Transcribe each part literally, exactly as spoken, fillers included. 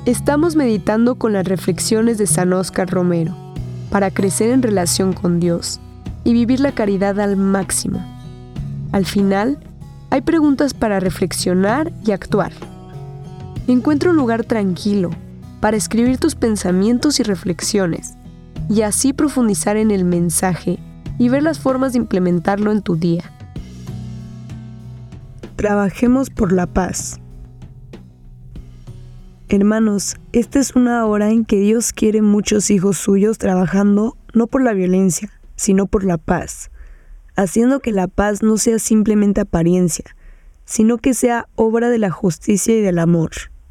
Estamos meditando con las reflexiones de San Óscar Romero para crecer en relación con Dios y vivir la caridad al máximo. Al final, hay preguntas para reflexionar y actuar. Encuentra un lugar tranquilo para escribir tus pensamientos y reflexiones y así profundizar en el mensaje y ver las formas de implementarlo en tu día. Trabajemos por la paz. Hermanos, esta es una hora en que Dios quiere muchos hijos suyos trabajando no por la violencia, sino por la paz, haciendo que la paz no sea simplemente apariencia, sino que sea obra de la justicia y del amor.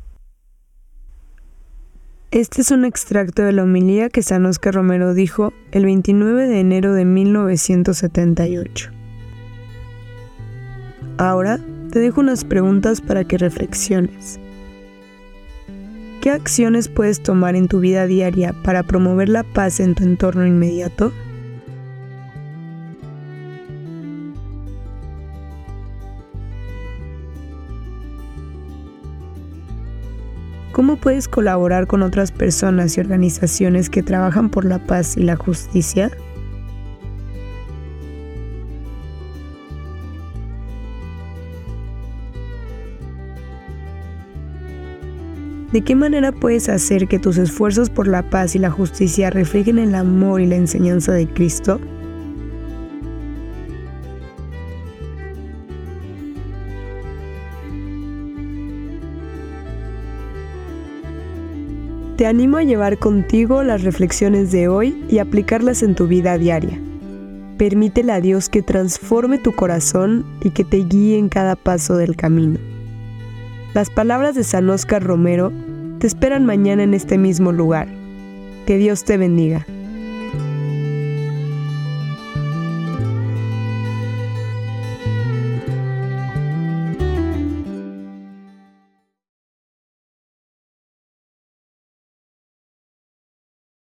Este es un extracto de la homilía que San Óscar Romero dijo el veintinueve de enero de mil novecientos setenta y ocho. Ahora te dejo unas preguntas para que reflexiones. ¿Qué acciones puedes tomar en tu vida diaria para promover la paz en tu entorno inmediato? ¿Cómo puedes colaborar con otras personas y organizaciones que trabajan por la paz y la justicia? ¿De qué manera puedes hacer que tus esfuerzos por la paz y la justicia reflejen el amor y la enseñanza de Cristo? Te animo a llevar contigo las reflexiones de hoy y aplicarlas en tu vida diaria. Permítele a Dios que transforme tu corazón y que te guíe en cada paso del camino. Las palabras de San Óscar Romero te esperan mañana en este mismo lugar. Que Dios te bendiga.